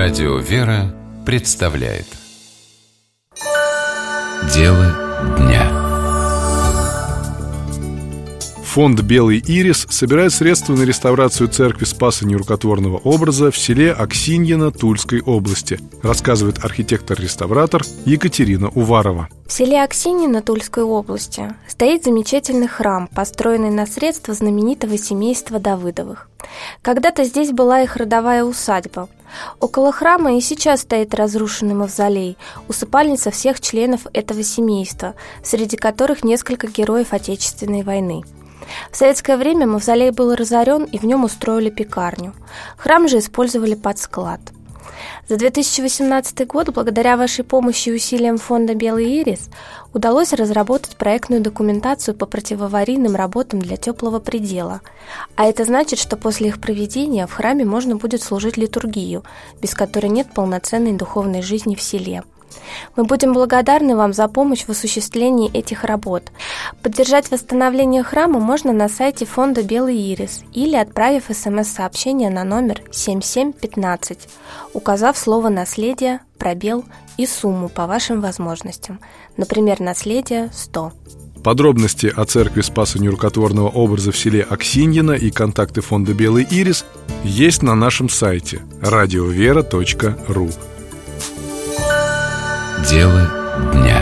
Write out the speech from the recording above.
Радио «Вера» представляет Дело дня. Фонд «Белый ирис» собирает средства на реставрацию церкви Спаса Нерукотворного образа в селе Аксиньино Тульской области, рассказывает архитектор-реставратор Екатерина Уварова. В селе Аксиньино Тульской области стоит замечательный храм, построенный на средства знаменитого семейства Давыдовых. Когда-то здесь была их родовая усадьба. Около храма и сейчас стоит разрушенный мавзолей, усыпальница всех членов этого семейства, среди которых несколько героев Отечественной войны. В советское время мавзолей был разорен, и в нем устроили пекарню. Храм же использовали под склад. За 2018 год, благодаря вашей помощи и усилиям фонда «Белый ирис», удалось разработать проектную документацию по противоаварийным работам для теплого предела. А это значит, что после их проведения в храме можно будет служить литургию, без которой нет полноценной духовной жизни в селе. Мы будем благодарны вам за помощь в осуществлении этих работ. Поддержать восстановление храма можно на сайте фонда «Белый ирис» или отправив СМС-сообщение на номер 7715, указав слово «наследие», пробел и сумму по вашим возможностям. Например, «наследие 100». Подробности о церкви Спаса Нерукотворного образа в селе Аксиньино и контакты фонда «Белый ирис» есть на нашем сайте radiovera.ru. Дело дня.